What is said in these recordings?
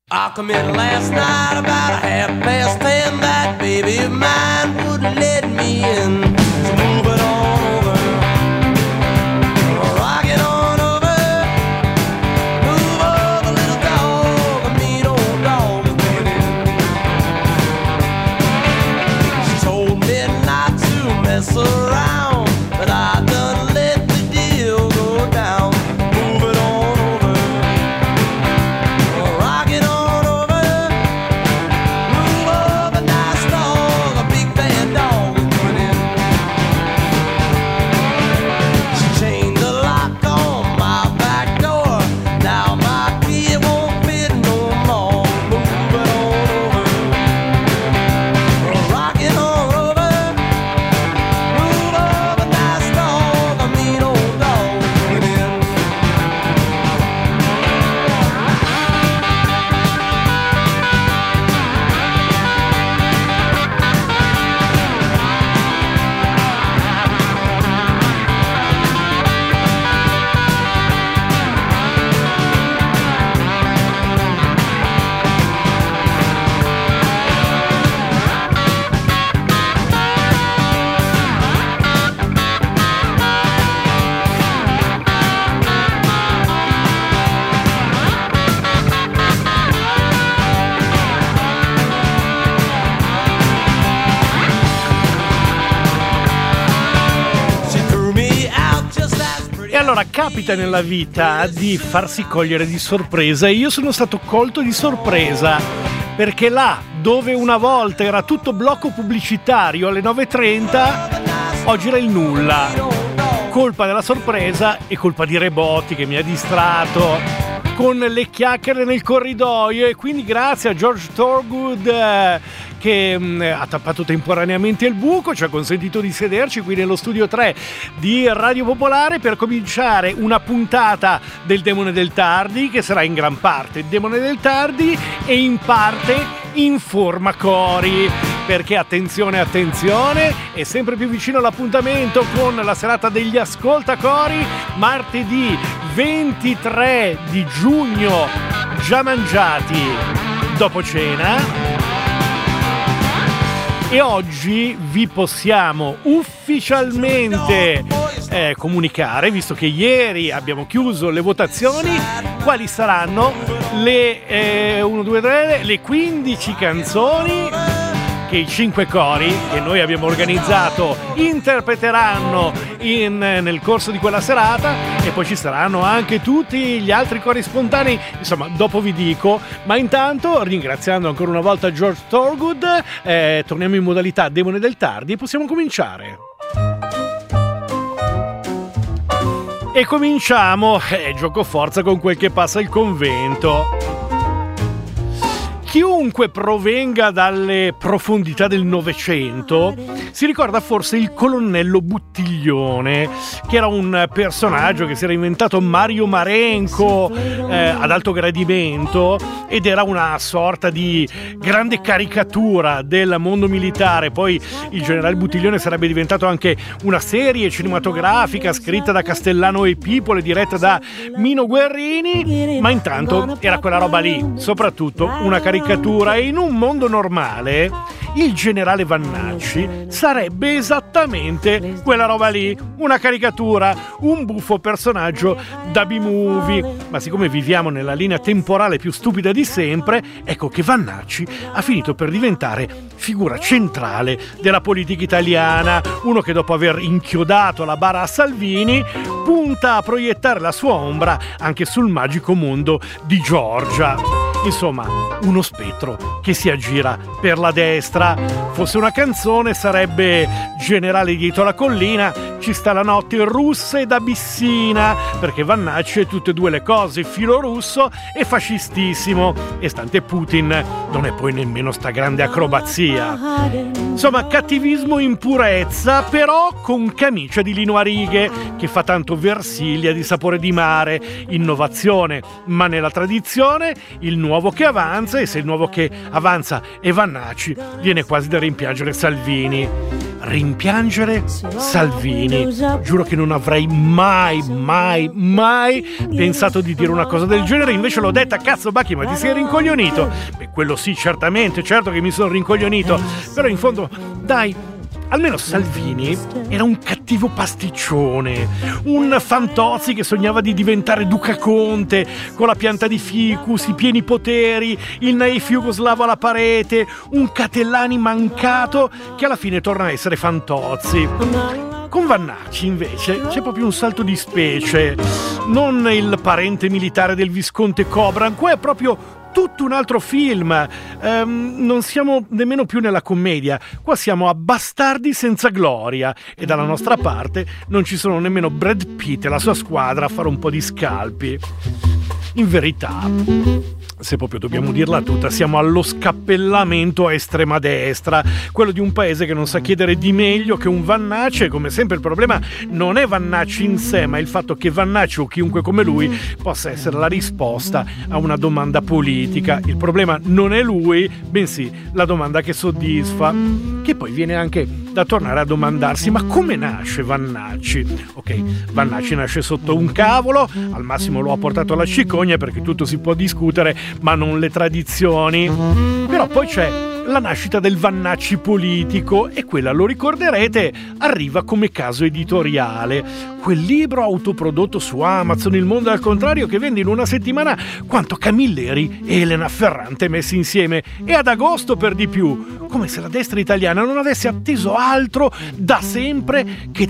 I committed last night about 10:30. That baby of mine wouldn't let me in. So move it on over, rock it on over, move over, little dog, a mean old dog is coming in. She told me not to mess around, but I done let the deal go down. Move it on over, rock it on over, move over, nice dog, a big bad dog is coming in. She chained the lock on my back door, now my key won't fit no more. Move it on over, rock it on over, move over, nice dog, a mean old dog is coming in. She threw me out just as pretty. E allora capita nella vita di farsi cogliere di sorpresa, e io sono stato colto di sorpresa perché là dove una volta era tutto blocco pubblicitario alle 9:30, oggi era il nulla. Colpa della sorpresa e colpa di Rebotti che mi ha distratto con le chiacchiere nel corridoio, e quindi grazie a George Thorogood che ha tappato temporaneamente il buco, ci ha consentito di sederci qui nello studio 3 di Radio Popolare per cominciare una puntata del Demone del Tardi, che sarà in gran parte Demone del Tardi e in parte Informa Cori, perché attenzione, è sempre più vicino l'appuntamento con la serata degli Ascoltacori, martedì 23 di giugno, già mangiati dopo cena. E oggi vi possiamo ufficialmente comunicare, visto che ieri abbiamo chiuso le votazioni, quali saranno le 15 canzoni che i 5 cori che noi abbiamo organizzato interpreteranno nel corso di quella serata, e poi ci saranno anche tutti gli altri cori spontanei, insomma dopo vi dico, ma intanto ringraziando ancora una volta George Thorogood torniamo in modalità Demone del Tardi e possiamo cominciare. E cominciamo, gioco forza con quel che passa il convento. Chiunque provenga dalle profondità del Novecento si ricorda forse il colonnello Buttiglione, che era un personaggio che si era inventato Mario Marenco ad alto gradimento, ed era una sorta di grande caricatura del mondo militare. Poi il generale Buttiglione sarebbe diventato anche una serie cinematografica scritta da Castellano e Pipole, diretta da Mino Guerrini, ma intanto era quella roba lì, soprattutto una caricatura. E in un mondo normale il generale Vannacci sarebbe esattamente quella roba lì, una caricatura, un buffo personaggio da B-movie. Ma siccome viviamo nella linea temporale più stupida di sempre, ecco che Vannacci ha finito per diventare figura centrale della politica italiana, uno che dopo aver inchiodato la bara a Salvini punta a proiettare la sua ombra anche sul magico mondo di Giorgia. Insomma, uno spettro che si aggira per la destra. Fosse una canzone sarebbe Generale dietro la collina, ci sta la notte russa ed abissina, perché Vannacci è tutte e due le cose, filorusso e fascistissimo, e stante Putin non è poi nemmeno sta grande acrobazia. Insomma, cattivismo in purezza, però con camicia di lino a righe, che fa tanto Versiglia di sapore di mare. Innovazione, ma nella tradizione, il nuovo che avanza, e se il nuovo che avanza è Vannacci, viene quasi da rimpiangere Salvini. rimpiangere Salvini. Giuro che non avrei mai pensato di dire una cosa del genere, invece l'ho detta. Cazzo Bacchi, ma ti sei rincoglionito? Beh, quello sì, certamente, certo che mi sono rincoglionito, però in fondo, dai, almeno Salvini era un cattivo pasticcione, un Fantozzi che sognava di diventare Duca Conte, con la pianta di ficus, i pieni poteri, il naif jugoslavo alla parete, un Catellani mancato che alla fine torna a essere Fantozzi. Con Vannacci invece c'è proprio un salto di specie, non il parente militare del Visconte Cobra, qua è proprio tutto un altro film. Non siamo nemmeno più nella commedia, qua siamo a bastardi senza gloria e dalla nostra parte non ci sono nemmeno Brad Pitt e la sua squadra a fare un po' di scalpi. In verità, se proprio dobbiamo dirla tutta, siamo allo scappellamento a estrema destra, quello di un paese che non sa chiedere di meglio che un Vannacci, e come sempre il problema non è Vannacci in sé, ma il fatto che Vannacci o chiunque come lui possa essere la risposta a una domanda politica. Il problema non è lui, bensì la domanda che soddisfa, che poi viene anche da tornare a domandarsi: ma come nasce Vannacci? Ok, Vannacci nasce sotto un cavolo, al massimo lo ha portato alla cicogna, perché tutto si può discutere, ma non le tradizioni. Però poi c'è la nascita del Vannacci politico, e quella, lo ricorderete, arriva come caso editoriale. Quel libro autoprodotto su Amazon, Il mondo al contrario, che vende in una settimana quanto Camilleri e Elena Ferrante messi insieme, e ad agosto per di più, come se la destra italiana non avesse atteso altro da sempre che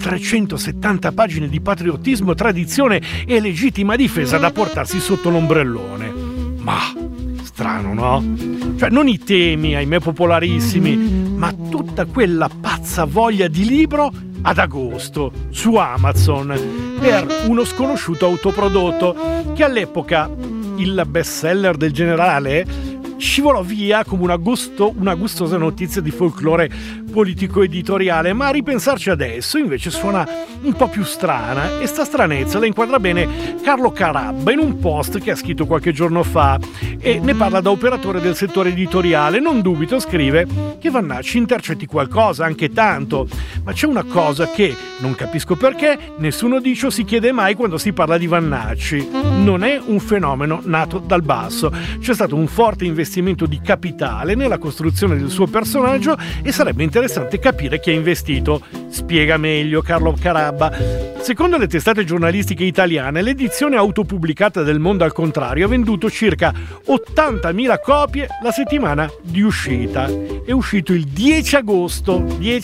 370 pagine di patriottismo, tradizione e legittima difesa da portarsi sotto l'ombrellone. Ma strano, no? Cioè, non i temi, ahimè, popolarissimi, ma tutta quella pazza voglia di libro ad agosto su Amazon per uno sconosciuto autoprodotto che all'epoca, il bestseller del generale, scivolò via come una gustosa notizia di folklore politico-editoriale, ma a ripensarci adesso invece suona un po' più strana, e sta stranezza la inquadra bene Carlo Carabba in un post che ha scritto qualche giorno fa, e ne parla da operatore del settore editoriale. Non dubito, scrive, che Vannacci intercetti qualcosa, anche tanto, ma c'è una cosa che non capisco perché nessuno dice o si chiede mai quando si parla di Vannacci: non è un fenomeno nato dal basso, c'è stato un forte investimento di capitale nella costruzione del suo personaggio, e sarebbe interessante capire chi ha investito. Spiega meglio Carlo Carabba. Secondo le testate giornalistiche italiane, l'edizione autopubblicata del Mondo al Contrario ha venduto circa 80.000 copie la settimana di uscita. È uscito il 10 agosto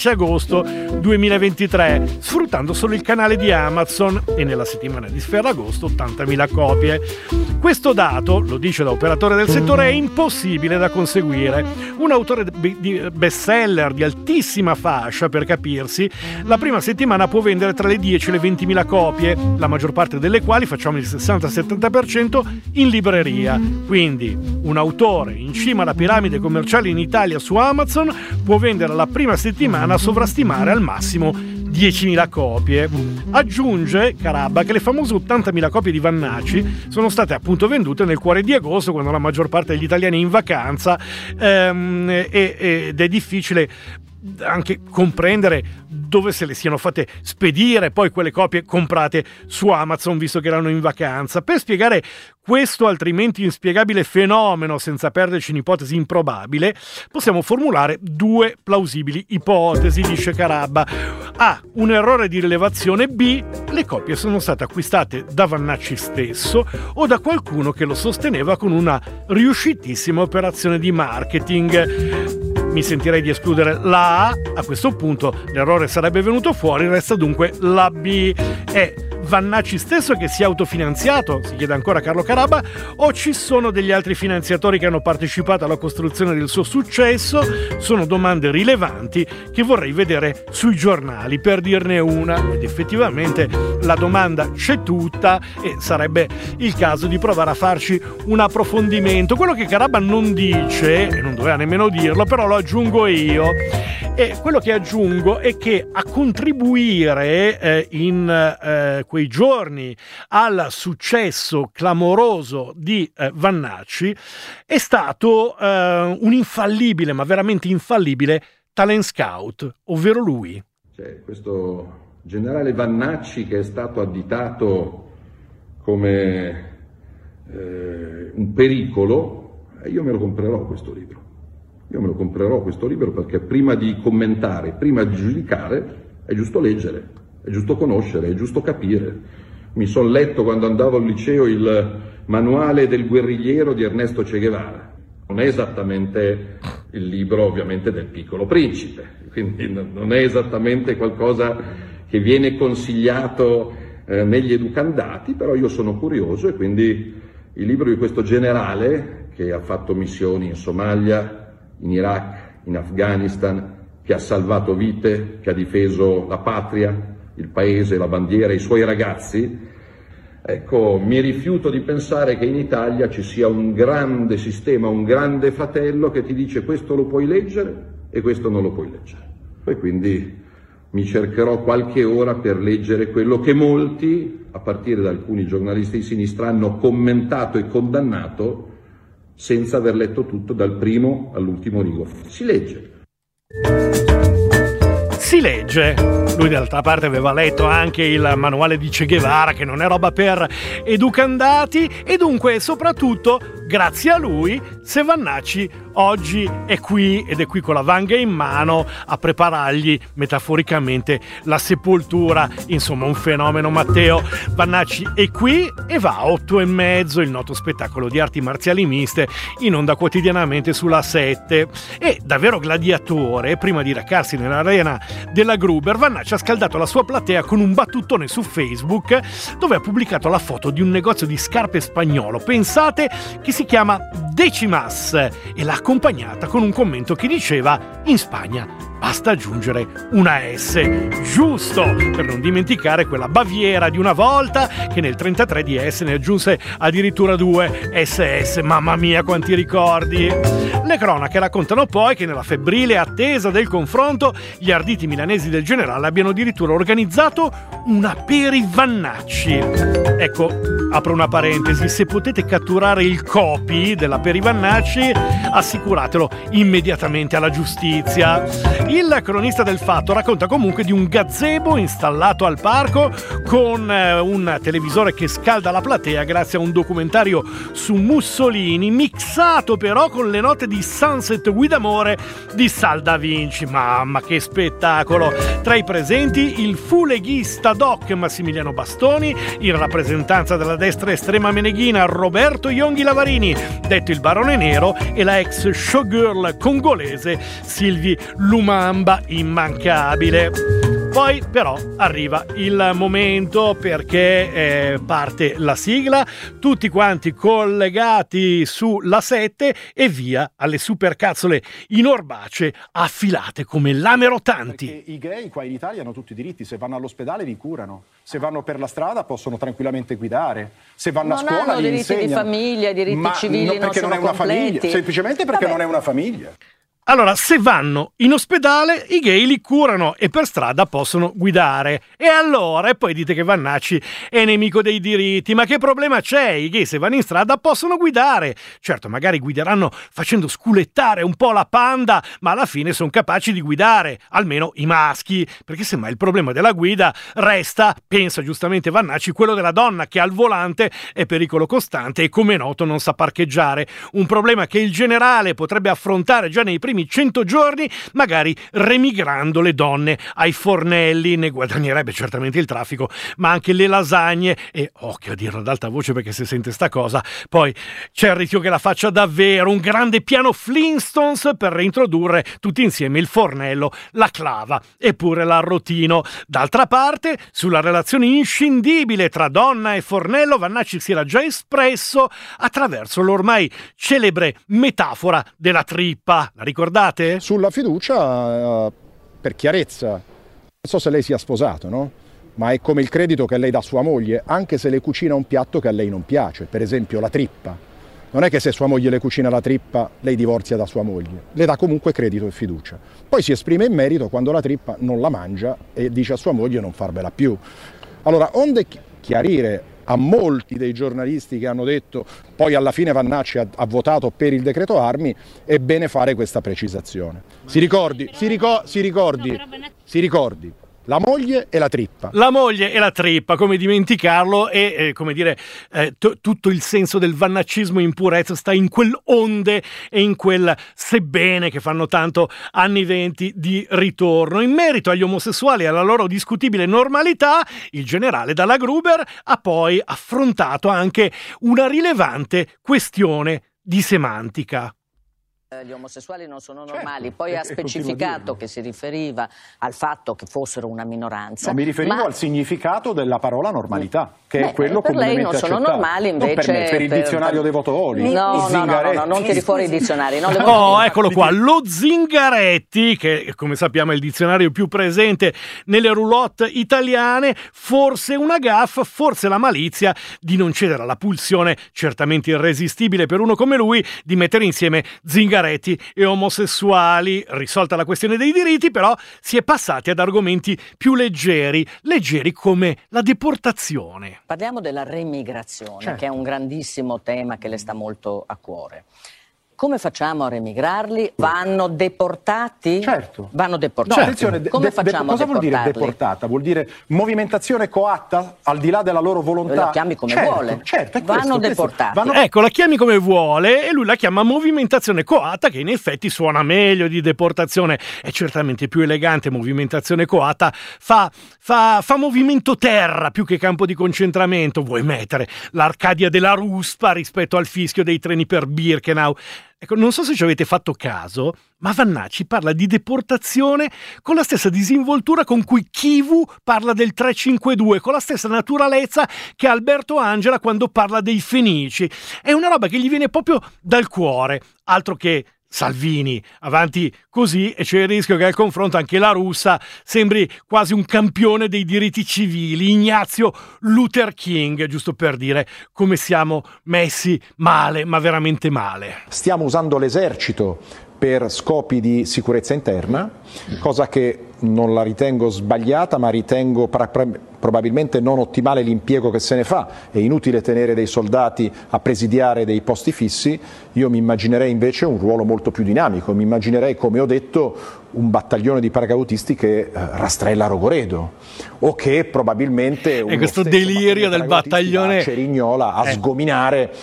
2023, sfruttando solo il canale di Amazon, e nella settimana di Ferragosto 80.000 copie. Questo dato, lo dice da operatore del settore, è impossibile da conseguire. Un autore di bestseller di altissima fascia, per capirsi, la prima settimana può vendere tra le 10 e le 20.000 copie, la maggior parte delle quali, facciamo il 60-70%, in libreria. Quindi un autore in cima alla piramide commerciale in Italia su Amazon può vendere la prima settimana a sovrastimare al massimo 10.000 copie. Aggiunge Carabba che le famose 80.000 copie di Vannacci sono state appunto vendute nel cuore di agosto, quando la maggior parte degli italiani è in vacanza, ed è difficile anche comprendere dove se le siano fatte spedire poi quelle copie comprate su Amazon, visto che erano in vacanza. Per spiegare questo altrimenti inspiegabile fenomeno, senza perderci in ipotesi improbabile, possiamo formulare due plausibili ipotesi, dice Carabba. A. Un errore di rilevazione. B. Le copie sono state acquistate da Vannacci stesso o da qualcuno che lo sosteneva con una riuscitissima operazione di marketing. Mi sentirei di escludere la A questo punto, l'errore sarebbe venuto fuori, resta dunque la B. È Vannacci stesso che si è autofinanziato, si chiede ancora Carlo Carabba, o ci sono degli altri finanziatori che hanno partecipato alla costruzione del suo successo? Sono domande rilevanti che vorrei vedere sui giornali, per dirne una. Ed effettivamente la domanda c'è tutta, e sarebbe il caso di provare a farci un approfondimento. Quello che Carabba non dice, e non doveva nemmeno dirlo, però lo aggiungo io, e quello che aggiungo è che a contribuire in quei giorni al successo clamoroso di Vannacci è stato un infallibile, ma veramente infallibile, talent scout, ovvero lui. C'è questo generale Vannacci che è stato additato come un pericolo, io me lo comprerò questo libro. Io me lo comprerò questo libro perché prima di commentare, prima di giudicare, è giusto leggere, è giusto conoscere, è giusto capire. Mi sono letto quando andavo al liceo il manuale del guerrigliero di Ernesto Che Guevara. Non è esattamente il libro ovviamente del Piccolo Principe, quindi non è esattamente qualcosa che viene consigliato negli educandati, però io sono curioso e quindi il libro di questo generale che ha fatto missioni in Somalia, in Iraq, in Afghanistan, che ha salvato vite, che ha difeso la patria, il paese, la bandiera, i suoi ragazzi. Ecco, mi rifiuto di pensare che in Italia ci sia un grande sistema, un grande fratello che ti dice questo lo puoi leggere e questo non lo puoi leggere. E quindi mi cercherò qualche ora per leggere quello che molti, a partire da alcuni giornalisti di sinistra, hanno commentato e condannato senza aver letto tutto dal primo all'ultimo rigo. Si legge. Si legge. Lui d'altra parte aveva letto anche il manuale di Che Guevara, che non è roba per educandati, e dunque soprattutto grazie a lui Se Vannacci oggi è qui, ed è qui con la vanga in mano a preparargli metaforicamente la sepoltura. Insomma, un fenomeno. Matteo Vannacci è qui e va a 8:30, il noto spettacolo di arti marziali miste in onda quotidianamente sulla 7. E davvero gladiatore, prima di recarsi nell'arena della Gruber, Vannacci ha scaldato la sua platea con un battutone su Facebook dove ha pubblicato la foto di un negozio di scarpe spagnolo, pensate, che si chiama Decimas, e l'ha accompagnata con un commento che diceva: in Spagna basta aggiungere una S, giusto, per non dimenticare quella Baviera di una volta che nel 33 di S ne aggiunse addirittura 2 SS. Mamma mia, quanti ricordi! Le cronache raccontano poi che nella febbrile attesa del confronto gli arditi milanesi del generale abbiano addirittura organizzato una per i Vannacci. Ecco, apro una parentesi, se potete catturare il copy della per i Vannacci, assicuratelo immediatamente alla giustizia. Il cronista del fatto racconta comunque di un gazebo installato al parco con un televisore che scalda la platea grazie a un documentario su Mussolini, mixato però con le note di Sunset with Amore di Sal Da Vinci. Mamma, che spettacolo! Tra i presenti il fu leghista doc Massimiliano Bastoni, in rappresentanza della destra estrema meneghina Roberto Yonghi Lavarini, detto il Barone Nero, e la ex showgirl congolese Sylvie Lumumba, immancabile. Poi però arriva il momento, perché parte la sigla, tutti quanti collegati sulla 7 e via alle supercazzole in orbace affilate come lame rotanti. Perché i gay qua in Italia hanno tutti i diritti, se vanno all'ospedale li curano, se vanno per la strada possono tranquillamente guidare, se vanno a scuola li insegnano. Non hanno diritti di famiglia, diritti civili non sono completi. Semplicemente perché non è una famiglia. Allora, se vanno in ospedale, i gay li curano e per strada possono guidare. E allora, e poi dite che Vannacci è nemico dei diritti, ma che problema c'è? I gay, se vanno in strada, possono guidare. Certo, magari guideranno facendo sculettare un po' la panda, ma alla fine sono capaci di guidare, almeno i maschi, perché semmai il problema della guida resta, pensa giustamente Vannacci, quello della donna che al volante è pericolo costante e, come noto, non sa parcheggiare. Un problema che il generale potrebbe affrontare già nei primi 100 giorni, magari remigrando le donne ai fornelli. Ne guadagnerebbe certamente il traffico, ma anche le lasagne. E occhio a dirlo ad alta voce, perché se sente sta cosa poi c'è il rischio che la faccia davvero. Un grande piano Flintstones per reintrodurre tutti insieme il fornello, la clava e pure l'arrotino. D'altra parte, sulla relazione inscindibile tra donna e fornello, Vannacci si era già espresso attraverso l'ormai celebre metafora della trippa. La ricordate? Sulla fiducia, per chiarezza, non so se lei sia sposato, no? Ma è come il credito che lei dà a sua moglie, anche se le cucina un piatto che a lei non piace, per esempio la trippa. Non è che se sua moglie le cucina la trippa, lei divorzia da sua moglie, le dà comunque credito e fiducia. Poi si esprime in merito quando la trippa non la mangia e dice a sua moglie non farvela più. Allora, onde chiarire a molti dei giornalisti che hanno detto poi alla fine Vannacci ha votato per il decreto armi, è bene fare questa precisazione. Si ricordi, la moglie e la trippa. La moglie e la trippa, come dimenticarlo, e come dire, tutto il senso del vannaccismo in purezza sta in quell'onde e in quel sebbene che fanno tanto anni 20 di ritorno. In merito agli omosessuali e alla loro discutibile normalità, il generale Dalla Gruber ha poi affrontato anche una rilevante questione di semantica. Gli omosessuali non sono normali, poi ha specificato che si riferiva al fatto che fossero una minoranza. No, mi riferivo al significato della parola normalità, che è quello per lei non sono accettato. normali, invece non per me, per il dizionario dei Votovoli. No, non tiri fuori i dizionari. Eccolo qua, lo Zingaretti, che come sappiamo è il dizionario più presente nelle roulotte italiane, forse una gaffa, forse la malizia di non cedere alla pulsione certamente irresistibile per uno come lui di mettere insieme Zingaretti e omosessuali. Risolta la questione dei diritti, però si è passati ad argomenti più leggeri come la deportazione. Parliamo della remigrazione, che è un grandissimo tema che le sta molto a cuore. Come facciamo a remigrarli? Vanno deportati? Certo. Vanno deportati. No, attenzione, come facciamo cosa a vuol dire deportata? Vuol dire movimentazione coatta al di là della loro volontà? La chiami come vuole. Certo, vanno deportati. Ecco, la chiami come vuole e lui la chiama movimentazione coatta, che in effetti suona meglio di deportazione, è certamente più elegante. Movimentazione coatta fa movimento terra più che campo di concentramento. Vuoi mettere l'Arcadia della Ruspa rispetto al fischio dei treni per Birkenau. Ecco, non so se ci avete fatto caso, ma Vannacci parla di deportazione con la stessa disinvoltura con cui Kivu parla del 352, con la stessa naturalezza che Alberto Angela quando parla dei Fenici. È una roba che gli viene proprio dal cuore, altro che Salvini, avanti così, e c'è il rischio che al confronto anche la russa sembri quasi un campione dei diritti civili, Ignazio Luther King, giusto per dire come siamo messi male, ma veramente male. Stiamo usando l'esercito per scopi di sicurezza interna, cosa che non la ritengo sbagliata, ma ritengo probabilmente non ottimale l'impiego che se ne fa. È inutile tenere dei soldati a presidiare dei posti fissi. Io mi immaginerei invece un ruolo molto più dinamico, mi immaginerei, come ho detto, un battaglione di paracautisti che rastrella Rogoredo, o che probabilmente e questo delirio del battaglione a Cerignola a sgominare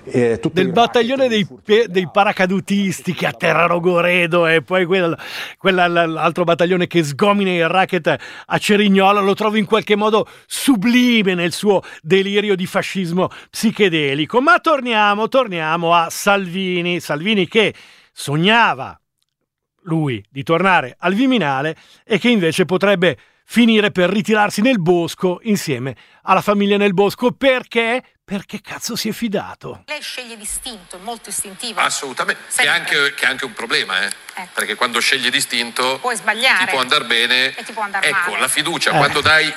del battaglione dei paracadutisti che atterra Rogoredo, e poi quell'altro battaglione che sgomina il racket a Cerignola. Lo trovo in qualche modo sublime nel suo delirio di fascismo psichedelico. Ma torniamo a Salvini che sognava lui di tornare al Viminale e che invece potrebbe finire per ritirarsi nel bosco insieme alla famiglia nel bosco. Perché cazzo si è fidato? Lei sceglie distinto, è molto istintivo. Assolutamente, che è anche un problema, perché quando scegli distinto puoi sbagliare, ti può andare bene e ti può andare male. Ecco, la fiducia, quando dai,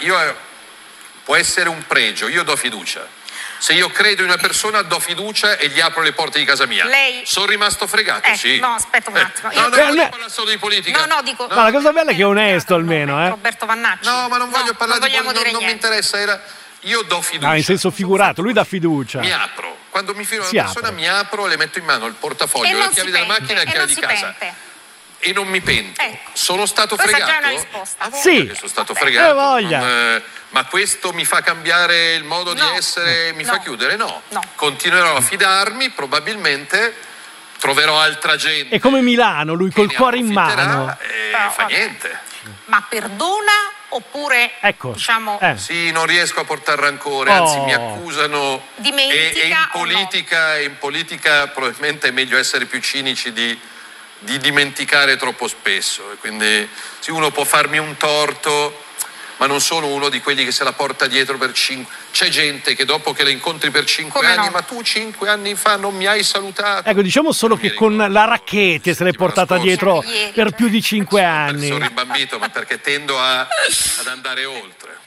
può essere un pregio, io do fiducia. Se io credo in una persona do fiducia e gli apro le porte di casa mia. Lei... Sono rimasto fregato, sì. No, aspetta un attimo. Non voglio parlare solo di politica. No, dico... Ma la cosa bella è che è onesto almeno, Roberto Vannacci. No, ma non voglio parlare di politica, non mi interessa, io do fiducia. No, in senso figurato, lui dà fiducia. Mi apro. Quando mi fido di una persona mi apro, le metto in mano il portafoglio, la chiave della macchina e la chiave di casa. E non mi pento. Sono stato fregato? Questa è già una risposta. Sì. Sono stato fregato. Voglia. Ma questo mi fa cambiare il modo di essere, mi fa chiudere? No. Continuerò a fidarmi, probabilmente troverò altra gente. È come Milano, lui col cuore in mano. Fa niente. Ma perdona oppure, diciamo... Sì, non riesco a portare rancore, anzi mi accusano. Dimentica e in politica probabilmente è meglio essere più cinici di dimenticare troppo spesso. E quindi sì, uno può farmi un torto, ma non sono uno di quelli che se la porta dietro per 5. C'è gente che dopo che la incontri per 5 anni, ma tu 5 anni fa non mi hai salutato. Ecco, diciamo solo che con la Racchete se l'è portata dietro per più di 5 anni. Sono rimbambito, ma perché tendo ad andare oltre.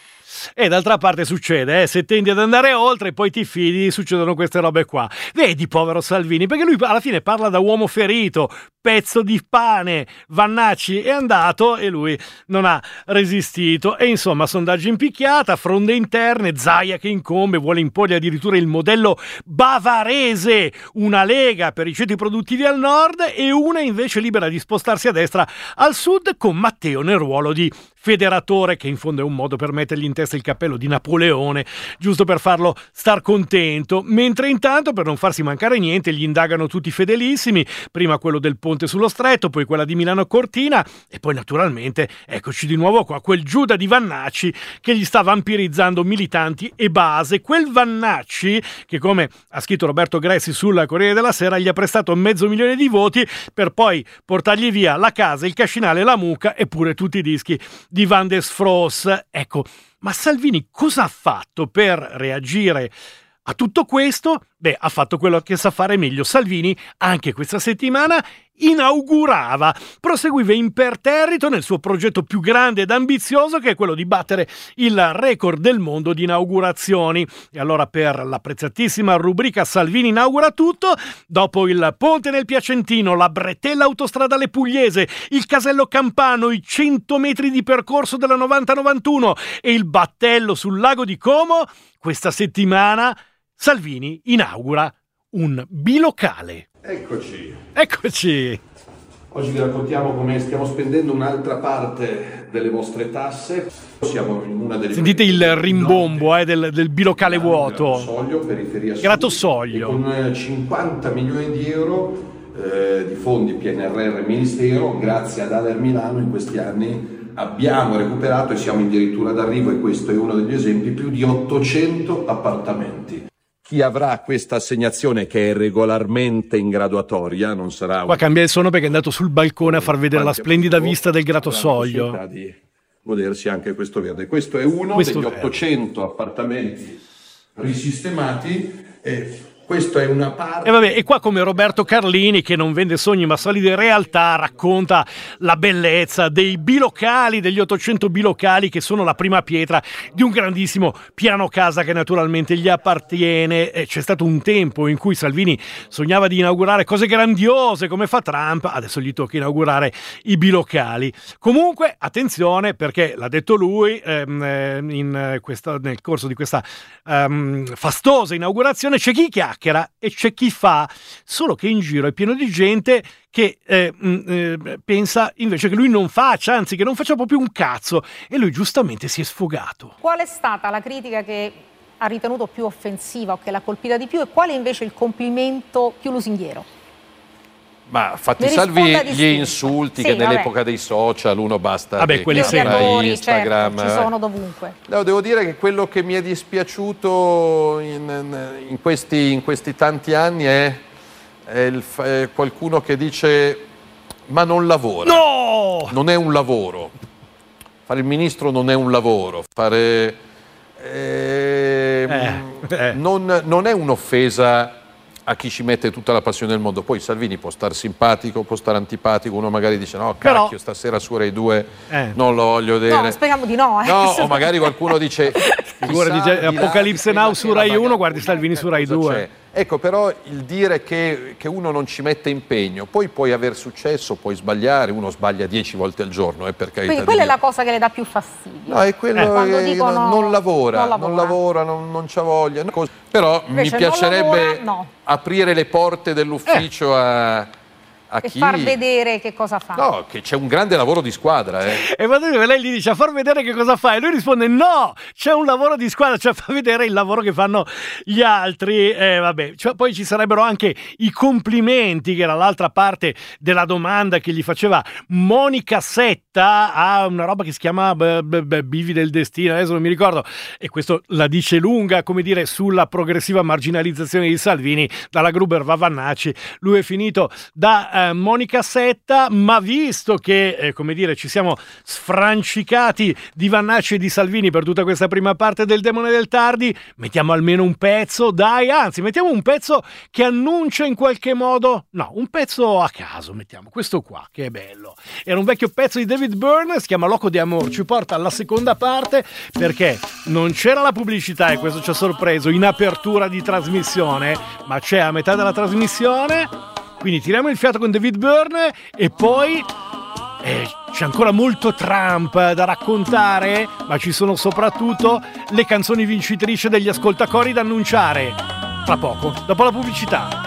E d'altra parte succede, se tendi ad andare oltre, poi ti fidi, succedono queste robe qua. Vedi, povero Salvini, perché lui alla fine parla da uomo ferito, pezzo di pane. Vannacci è andato e lui non ha resistito. E insomma, sondaggi in picchiata, fronde interne, Zaia che incombe, vuole imporre addirittura il modello bavarese, una lega per i ceti produttivi al nord e una invece libera di spostarsi a destra al sud, con Matteo nel ruolo di federatore, che in fondo è un modo per mettergli in testa il cappello di Napoleone, giusto per farlo star contento, mentre intanto, per non farsi mancare niente, gli indagano tutti fedelissimi, prima quello del ponte sullo stretto, poi quella di Milano Cortina e poi naturalmente eccoci di nuovo qua, quel Giuda di Vannacci che gli sta vampirizzando militanti e base, quel Vannacci che, come ha scritto Roberto Gressi sul Corriere della Sera, gli ha prestato 500.000 di voti per poi portargli via la casa, il cascinale, la mucca e pure tutti i dischi di Van der Sfroos. Ecco, ma Salvini cosa ha fatto per reagire a tutto questo? Beh, ha fatto quello che sa fare meglio. Salvini anche questa settimana inaugurava, proseguiva imperterrito nel suo progetto più grande ed ambizioso, che è quello di battere il record del mondo di inaugurazioni. E allora, per l'apprezzatissima rubrica Salvini inaugura tutto, dopo il ponte nel Piacentino, la bretella autostradale pugliese, il casello campano, i 100 metri di percorso della 90-91 e il battello sul lago di Como, questa settimana Salvini inaugura un bilocale. Eccoci! Oggi vi raccontiamo come stiamo spendendo un'altra parte delle vostre tasse. Siamo in una delle... Sentite il rimbombo del bilocale vuoto. Soglio, periferia sud, Grattosoglio. Con 50 milioni di euro di fondi PNRR Ministero, grazie ad Ader Milano in questi anni abbiamo recuperato e siamo addirittura d'arrivo, e questo è uno degli esempi, più di 800 appartamenti. Chi avrà questa assegnazione, che è regolarmente in graduatoria, non sarà... Qua cambia il suono perché è andato sul balcone a far vedere la splendida vista del Grattosoglio. Di godersi anche questo verde. Questo è uno degli 800 appartamenti risistemati e questa è una parte... E vabbè, e qua, come Roberto Carlini, che non vende sogni ma solide realtà, racconta la bellezza dei bilocali, degli 800 bilocali che sono la prima pietra di un grandissimo piano casa che naturalmente gli appartiene. E c'è stato un tempo in cui Salvini sognava di inaugurare cose grandiose come fa Trump, adesso gli tocca inaugurare i bilocali. Comunque, attenzione, perché l'ha detto lui nel corso di questa fastosa inaugurazione, c'è chi chiacchiera e c'è chi fa, solo che in giro è pieno di gente che pensa invece che lui non faccia, anzi che non faccia proprio un cazzo, e lui giustamente si è sfogato. Qual è stata la critica che ha ritenuto più offensiva o che l'ha colpita di più, e quale invece il complimento più lusinghiero? Ma fatti salvi gli insulti, sì, che nell'epoca dei social uno basta. Vabbè, quelli sempre Instagram, certo, ci sono dovunque. No, devo dire che quello che mi è dispiaciuto in questi tanti anni è qualcuno che dice: ma non lavora. No! Non è un lavoro. Fare il ministro non è un lavoro. Fare non è un'offesa a chi ci mette tutta la passione del mondo. Poi Salvini può star simpatico, può stare antipatico, uno magari dice no, cacchio, però stasera su Rai 2 non lo voglio vedere. No, speriamo di no. No, o magari qualcuno dice Apocalipse Now su Rai 1, guardi Salvini su Rai 2. C'è. Ecco, però il dire che uno non ci mette impegno, poi puoi aver successo, puoi sbagliare, uno sbaglia 10 volte al giorno, per carità. Quindi quella è la cosa che le dà più fastidio. No, è quello quando che dicono non lavora, non c'ha voglia. Però invece mi piacerebbe aprire le porte dell'ufficio a chi... far vedere che cosa fa. No, che c'è un grande lavoro di squadra. E lei gli dice: a far vedere che cosa fa, e lui risponde: no, c'è un lavoro di squadra, cioè fa vedere il lavoro che fanno gli altri. Vabbè, poi ci sarebbero anche i complimenti, che era l'altra parte della domanda che gli faceva Monica Setta a una roba che si chiama Bivi del Destino, adesso non mi ricordo, e questo la dice lunga, come dire, sulla progressiva marginalizzazione di Salvini. Dalla Gruber va Vannacci, lui è finito da Monica Setta, ma visto che, come dire, ci siamo sfrancicati di Vannacci e di Salvini per tutta questa prima parte del Demone del Tardi, mettiamo almeno un pezzo, dai, anzi, mettiamo un pezzo che annuncia in qualche modo, no, un pezzo a caso, mettiamo questo qua, che è bello. Era un vecchio pezzo di David Byrne, si chiama Loco di Amor, ci porta alla seconda parte perché non c'era la pubblicità e questo ci ha sorpreso in apertura di trasmissione, ma c'è a metà della trasmissione, quindi tiriamo il fiato con David Byrne e poi c'è ancora molto Trump da raccontare, ma ci sono soprattutto le canzoni vincitrici degli ascoltacori da annunciare tra poco, dopo la pubblicità.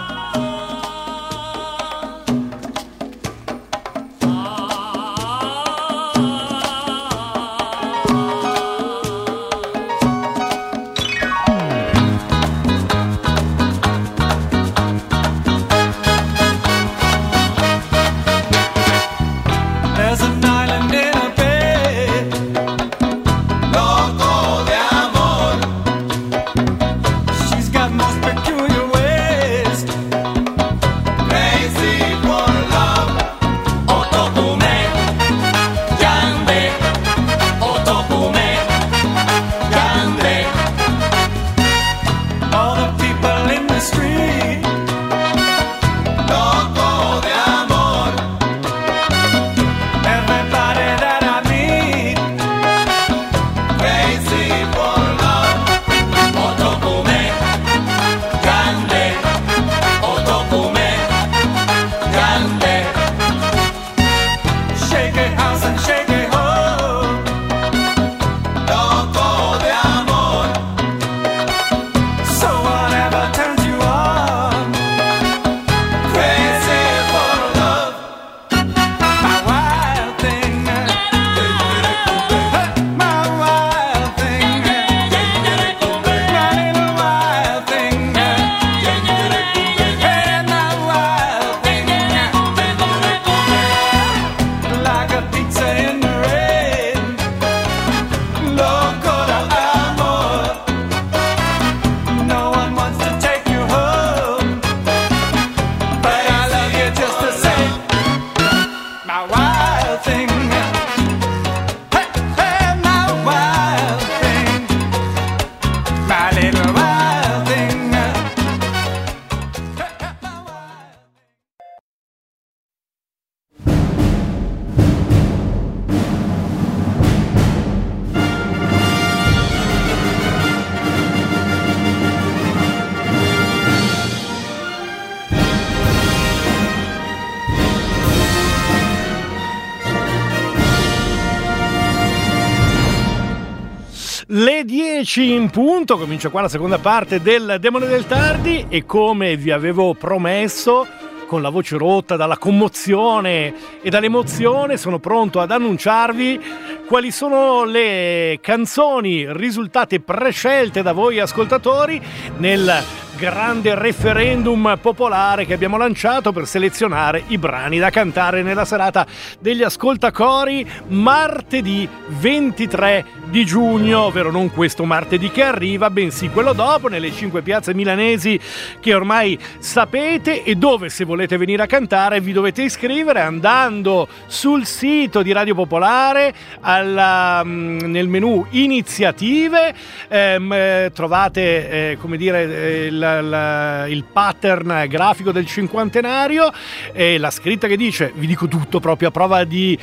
Le 10 in punto, comincia qua la seconda parte del Demone del Tardi e come vi avevo promesso, con la voce rotta dalla commozione e dall'emozione, sono pronto ad annunciarvi quali sono le canzoni risultate prescelte da voi ascoltatori nel grande referendum popolare che abbiamo lanciato per selezionare i brani da cantare nella serata degli ascoltacori martedì 23 di giugno, ovvero non questo martedì che arriva, bensì quello dopo, nelle 5 piazze milanesi che ormai sapete, e dove, se volete venire a cantare, vi dovete iscrivere andando sul sito di Radio Popolare nel menu iniziative, trovate come dire il pattern grafico del cinquantenario e la scritta che dice, vi dico tutto proprio a prova di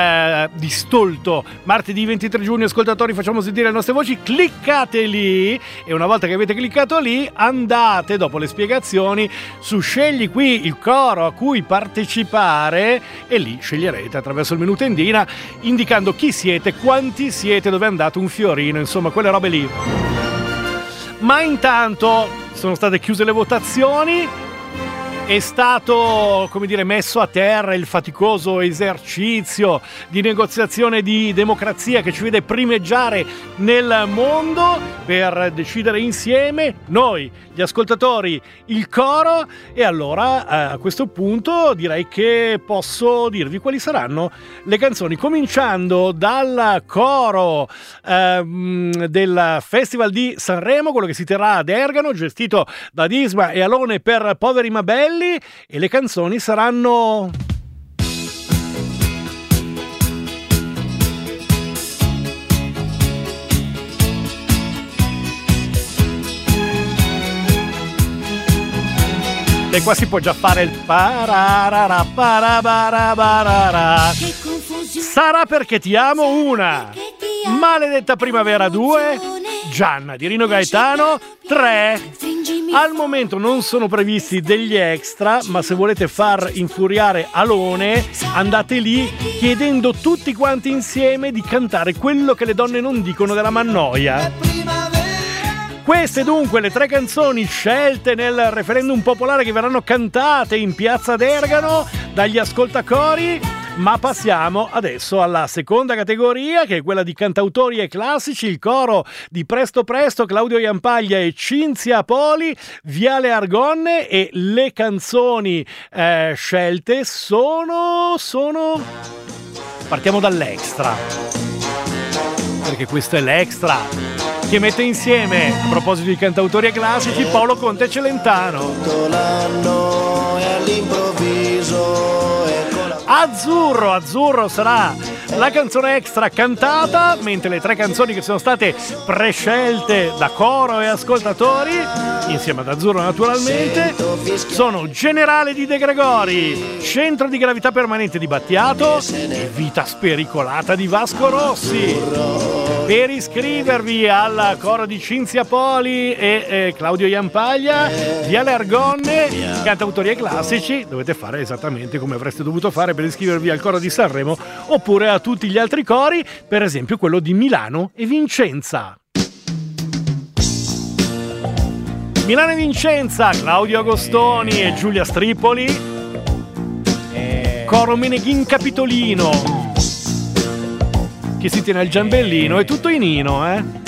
stolto, martedì 23 giugno ascoltatori facciamo sentire le nostre voci, cliccate lì e una volta che avete cliccato lì andate dopo le spiegazioni su scegli qui il coro a cui partecipare e lì sceglierete attraverso il menu tendina indicando chi siete, quanti siete, dove è andato un fiorino, insomma quelle robe lì. Ma intanto sono state chiuse le votazioni, è stato, come dire, messo a terra il faticoso esercizio di negoziazione di democrazia che ci vede primeggiare nel mondo per decidere insieme noi, gli ascoltatori, il coro, e allora a questo punto direi che posso dirvi quali saranno le canzoni, cominciando dal coro del Festival di Sanremo, quello che si terrà ad Ergano, gestito da Disma e Alone per Poveri ma Belli. Morelli e le canzoni saranno... E qua si può già fare il pararara parabarabarara. Sarà perché ti amo 1, Maledetta primavera 2, Gianna di Rino Gaetano 3. Al momento non sono previsti degli extra, ma se volete far infuriare Alone andate lì chiedendo tutti quanti insieme di cantare quello che le donne non dicono della Mannoia. Queste dunque le 3 canzoni scelte nel referendum popolare che verranno cantate in Piazza d'Ergano dagli ascoltacori, ma passiamo adesso alla seconda categoria, che è quella di cantautori e classici, il coro di Presto Presto, Claudio Jampaglia e Cinzia Poli, Viale Argonne, e le canzoni scelte sono... Partiamo dall'extra, perché questo è l'extra che mette insieme, a proposito di cantautori e classici, Paolo Conte e Celentano. Azzurro sarà la canzone extra cantata, mentre le 3 canzoni che sono state prescelte da coro e ascoltatori, insieme ad Azzurro naturalmente, sono Generale di De Gregori, Centro di gravità permanente di Battiato e Vita spericolata di Vasco Rossi. Per iscrivervi al coro di Cinzia Poli e Claudio Jampaglia, Viale Argonne, cantautori e classici, dovete fare esattamente come avreste dovuto fare per iscrivervi al coro di Sanremo, oppure a tutti gli altri cori, per esempio quello di Milano e Vicenza. Milano e Vicenza, Claudio Agostoni e Giulia Stripoli, coro Meneghin Capitolino, che si tiene al Giambellino, è tutto in Ino,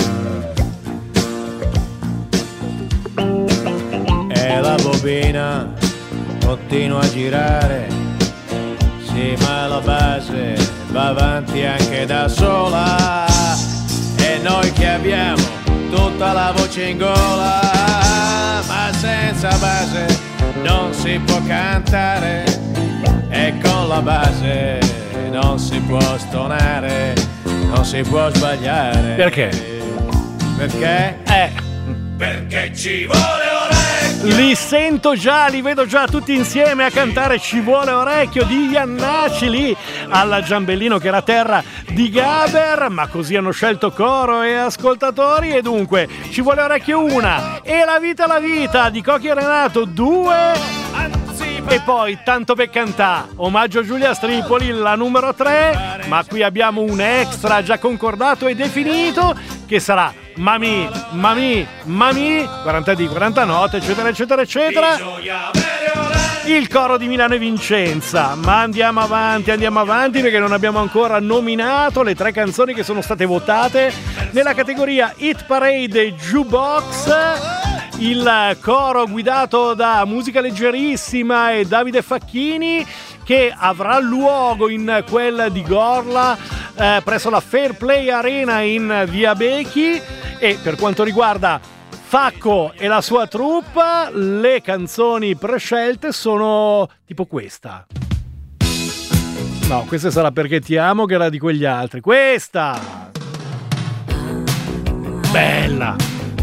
E la bobina continua a girare, sì, ma la base va avanti anche da sola, e noi che abbiamo tutta la voce in gola, ma senza base non si può cantare, e con la base non si può stonare, non si può sbagliare. Perché? Perché? Perché ci vuole orecchio. Li sento già, li vedo già tutti insieme a cantare Ci vuole orecchio di Iannacci lì alla Giambellino, che era terra di Gaber, ma così hanno scelto coro e ascoltatori, e dunque Ci vuole orecchio 1 e La vita di Cocchi e Renato 2. E poi Tanto per cantà, omaggio a Giulia Stripoli, la numero 3, ma qui abbiamo un extra già concordato e definito, che sarà Mami, 40 di 40 note, eccetera eccetera eccetera, il coro di Milano e Vicenza. Ma andiamo avanti perché non abbiamo ancora nominato le 3 canzoni che sono state votate nella categoria Hit Parade Jukebox. Il coro guidato da Musica Leggerissima e Davide Facchini, che avrà luogo in quel di Gorla presso la Fair Play Arena in via Becchi. E per quanto riguarda Facco e la sua troupe, le canzoni prescelte sono tipo questa. No, questa sarà Perché ti amo, che era di quegli altri. Questa! Bella!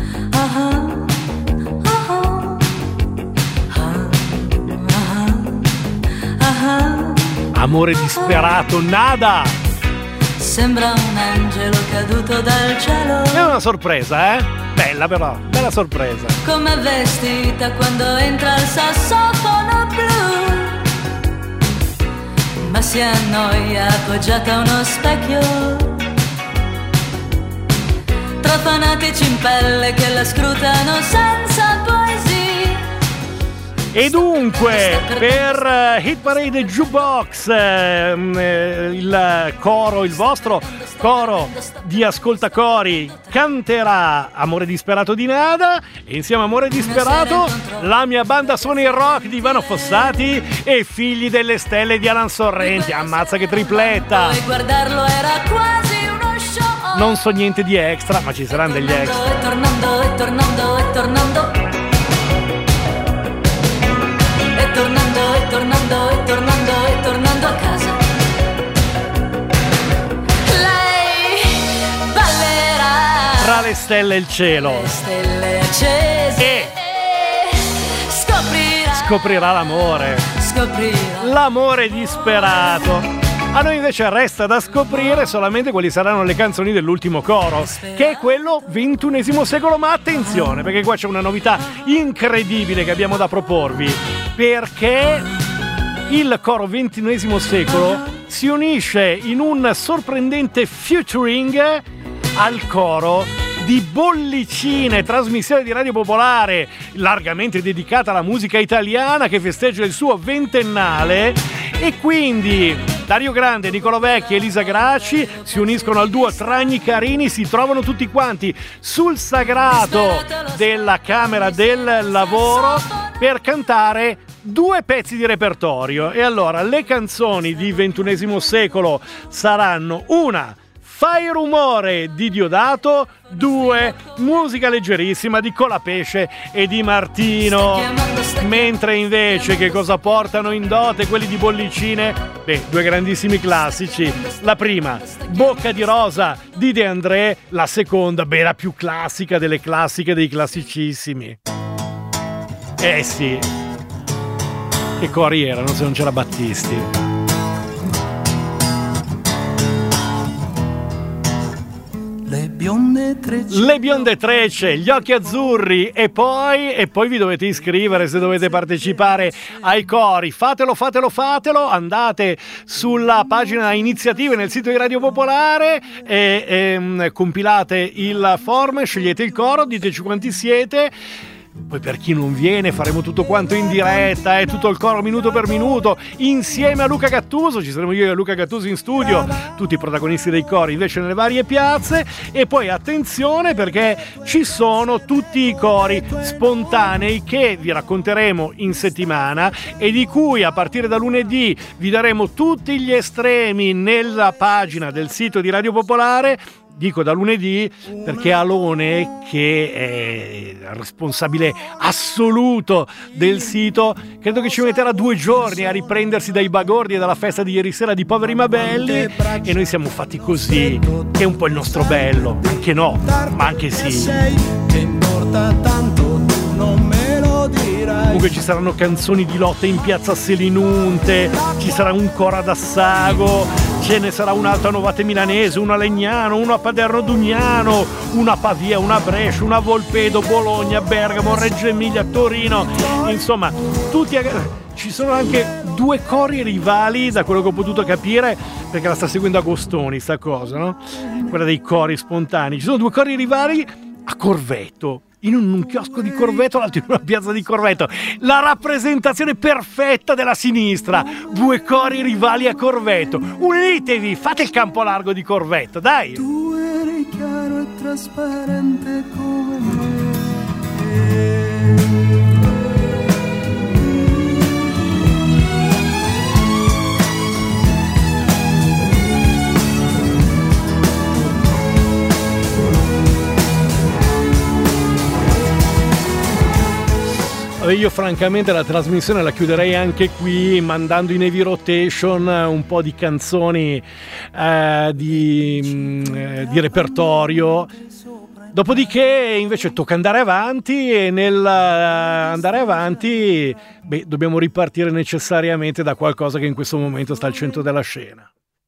Amore disperato, Nada! Sembra un angelo caduto dal cielo. È una sorpresa, Bella però, bella sorpresa. Come vestita quando entra il sassofono blu, ma si annoia appoggiata a uno specchio, tra fanatici in pelle che la scrutano senza poesia. E dunque, per Hit Parade Jukebox, il coro, il vostro coro di ascoltacori canterà Amore disperato di Nada, e insieme a Amore disperato La mia banda suona il rock di Ivano Fossati e Figli delle stelle di Alan Sorrenti. Ammazza che tripletta! Guardarlo era quasi uno show. Non so niente di extra, ma ci saranno degli extra. E tornando tra le stelle e il cielo. Stelle accese. E scoprirà l'amore. L'amore disperato. A noi invece resta da scoprire solamente quali saranno le canzoni dell'ultimo coro, che è quello XXI secolo. Ma attenzione, perché qua c'è una novità incredibile che abbiamo da proporvi, perché il coro XXI secolo si unisce in un sorprendente featuring al coro di Bollicine, trasmissione di Radio Popolare largamente dedicata alla musica italiana che festeggia il suo 20ennale, e quindi Dario Grande, Nicolò Vecchi e Elisa Gracci si uniscono al duo Tragni Carini, si trovano tutti quanti sul sagrato della Camera del Lavoro per cantare due pezzi di repertorio. E allora le canzoni di XXI secolo saranno: una, Fai rumore di Diodato, 2, musica leggerissima di Colapesce e di Martino. Mentre invece che cosa portano in dote quelli di Bollicine? Beh, due grandissimi classici. La prima, Bocca di rosa di De André, la seconda, beh, la più classica delle classiche dei classicissimi. Eh sì, che cori erano se non c'era Battisti. Le bionde trecce, gli occhi azzurri, e poi vi dovete iscrivere se dovete partecipare ai cori. Fatelo, andate sulla pagina iniziative nel sito di Radio Popolare e compilate il form, scegliete il coro, diteci quanti siete. Poi per chi non viene faremo tutto quanto in diretta, tutto il coro minuto per minuto insieme a Luca Gattuso. Ci saremo io e Luca Gattuso in studio, tutti i protagonisti dei cori invece nelle varie piazze. E poi attenzione, perché ci sono tutti i cori spontanei che vi racconteremo in settimana e di cui a partire da lunedì vi daremo tutti gli estremi nella pagina del sito di Radio Popolare. Dico da lunedì perché Alone, che è il responsabile assoluto del sito, credo che ci metterà 2 giorni a riprendersi dai bagordi e dalla festa di ieri sera di Poveri ma Belli, e noi siamo fatti così, che è un po' il nostro bello, anche no, ma anche sì. Comunque ci saranno canzoni di lotta in piazza Selinunte, ci sarà un coro ad Assago, ce ne sarà un'altra a Novate Milanese, una a Legnano, una a Paderno Dugnano, una a Pavia, una a Brescia, una a Volpedo, Bologna, Bergamo, Reggio Emilia, Torino, insomma tutti ci sono anche 2 cori rivali, da quello che ho potuto capire, perché la sta seguendo Agostoni sta cosa, no? Quella dei cori spontanei. Ci sono 2 cori rivali a Corvetto, in un chiosco di Corvetto, l'altro in una piazza di Corvetto. La rappresentazione perfetta della sinistra. 2 cori rivali a Corvetto. Unitevi, fate il campo largo di Corvetto, dai! Tu eri chiaro e trasparente come me. Io francamente la trasmissione la chiuderei anche qui, mandando in heavy rotation un po' di canzoni di repertorio. Dopodiché invece tocca andare avanti, e nel andare avanti dobbiamo ripartire necessariamente da qualcosa che in questo momento sta al centro della scena.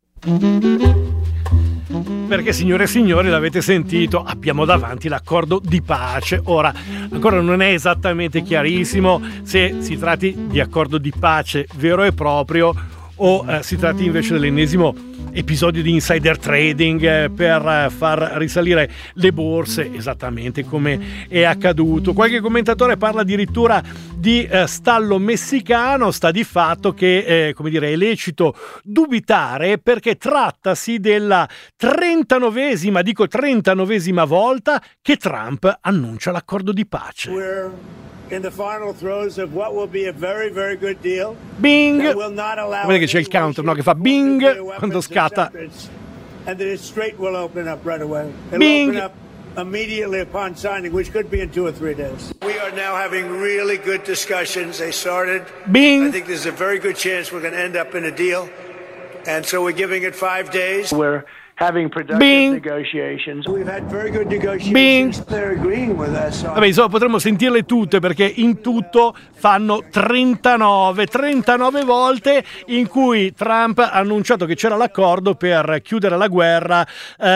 Perché, signore e signori, l'avete sentito, abbiamo davanti l'accordo di pace. Ora, ancora non è esattamente chiarissimo se si tratti di accordo di pace vero e proprio o si tratti invece dell'ennesimo episodio di insider trading per far risalire le borse, esattamente come è accaduto. Qualche commentatore parla addirittura di stallo messicano. Sta di fatto che come dire, è lecito dubitare, perché trattasi della 39esima volta che Trump annuncia l'accordo di pace. In the final throes of what will be a very, very good deal. Bing! Vedete che c'è il counter, no? Che fa bing quando scatta. And the Strait will open up right away. It'll Bing! open up immediately upon signing, which could be in 2 or 3 days. We are now having really good discussions. They started. Bing! I think there's a very good chance we're going to end up in a deal. And so we're giving it 5 days. We're having productive negotiations. We've had very good negotiations. They're agreeing with us. Vabbè, insomma, potremmo sentirle tutte perché in tutto fanno 39 volte in cui Trump ha annunciato che c'era l'accordo per chiudere la guerra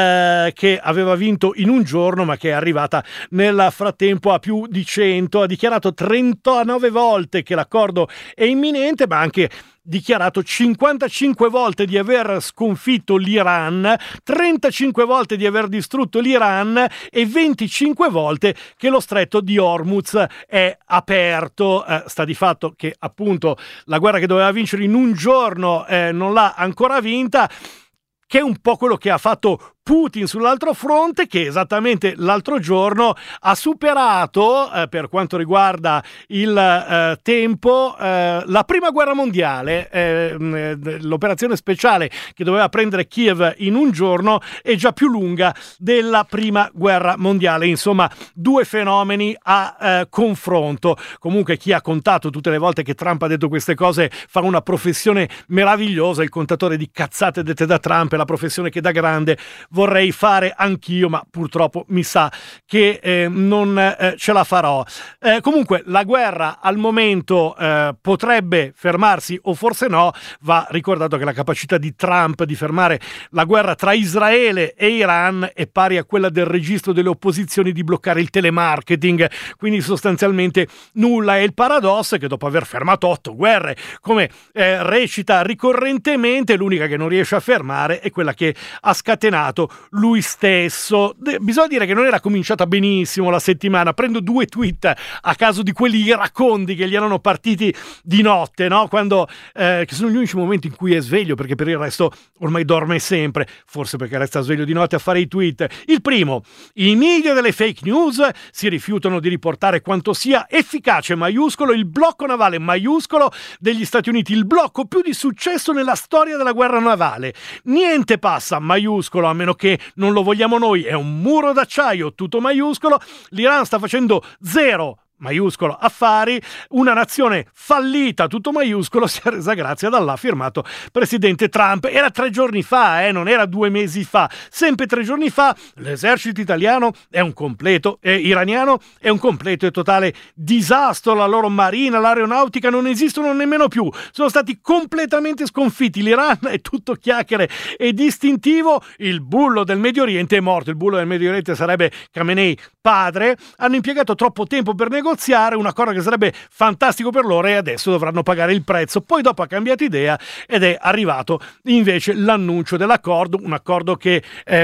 che aveva vinto in un giorno ma che è arrivata nel frattempo a più di 100. Ha dichiarato 39 volte che l'accordo è imminente, ma anche dichiarato 55 volte di aver sconfitto l'Iran, 35 volte di aver distrutto l'Iran e 25 volte che lo stretto di Hormuz è aperto. Sta di fatto che appunto la guerra che doveva vincere in un giorno non l'ha ancora vinta, che è un po' quello che ha fatto Putin sull'altro fronte, che esattamente l'altro giorno ha superato per quanto riguarda il tempo la prima guerra mondiale. L'operazione speciale che doveva prendere Kiev in un giorno è già più lunga della prima guerra mondiale. Insomma, due fenomeni a confronto. Comunque chi ha contato tutte le volte che Trump ha detto queste cose fa una professione meravigliosa. Il contatore di cazzate dette da Trump è la professione che da grande vorrei fare anch'io, ma purtroppo mi sa che non ce la farò. Comunque la guerra al momento potrebbe fermarsi o forse no. Va ricordato che la capacità di Trump di fermare la guerra tra Israele e Iran è pari a quella del registro delle opposizioni di bloccare il telemarketing, quindi sostanzialmente nulla. È il paradosso è che dopo aver fermato 8 guerre, come recita ricorrentemente, l'unica che non riesce a fermare è quella che ha scatenato lui stesso. Bisogna dire che non era cominciata benissimo la settimana. Prendo 2 tweet a caso di quelli iracondi che gli erano partiti di notte, no? Quando che sono gli unici momenti in cui è sveglio, perché per il resto ormai dorme sempre, forse perché resta sveglio di notte a fare i tweet. Il primo: i media delle fake news si rifiutano di riportare quanto sia efficace maiuscolo il blocco navale maiuscolo degli Stati Uniti, il blocco più di successo nella storia della guerra navale. Niente passa maiuscolo a meno che non lo vogliamo noi, è un muro d'acciaio tutto maiuscolo. L'Iran sta facendo 0 maiuscolo affari, una nazione fallita tutto maiuscolo si è resa grazia dall'ha firmato presidente Trump. Era 3 giorni fa, non era 2 mesi fa, sempre 3 giorni fa. L'esercito italiano è un completo iraniano è un completo e totale disastro. La loro marina, l'aeronautica non esistono nemmeno più, sono stati completamente sconfitti. L'Iran è tutto chiacchiere e distintivo. Il bullo del Medio Oriente è morto. Il bullo del Medio Oriente sarebbe Khamenei padre. Hanno impiegato troppo tempo per negoziare un accordo che sarebbe fantastico per loro e adesso dovranno pagare il prezzo. Poi dopo ha cambiato idea ed è arrivato invece l'annuncio dell'accordo, un accordo che